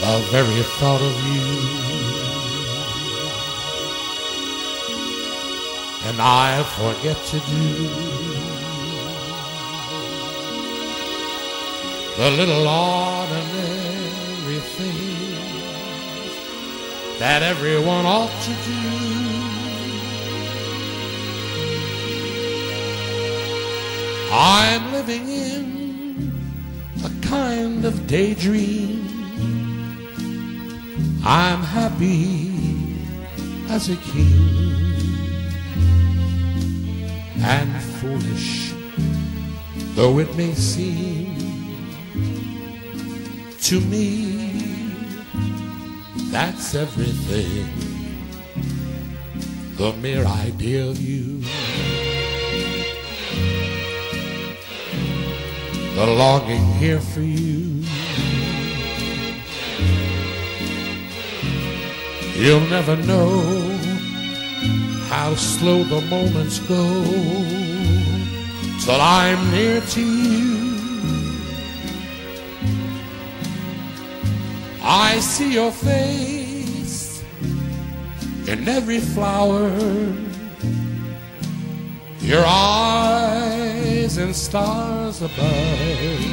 the very thought of you. And I forget to do the little ordinary things that everyone ought to do. I'm living in a kind of daydream. I'm happy as a king, and foolish though it may seem to me, that's everything. The mere idea of you, the longing here for you. You'll never know how slow the moments go till I'm near to you. I see your face in every flower, your eyes and stars above.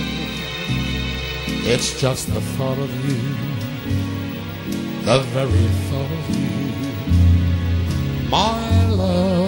It's just the thought of you, the very thought of you, my love.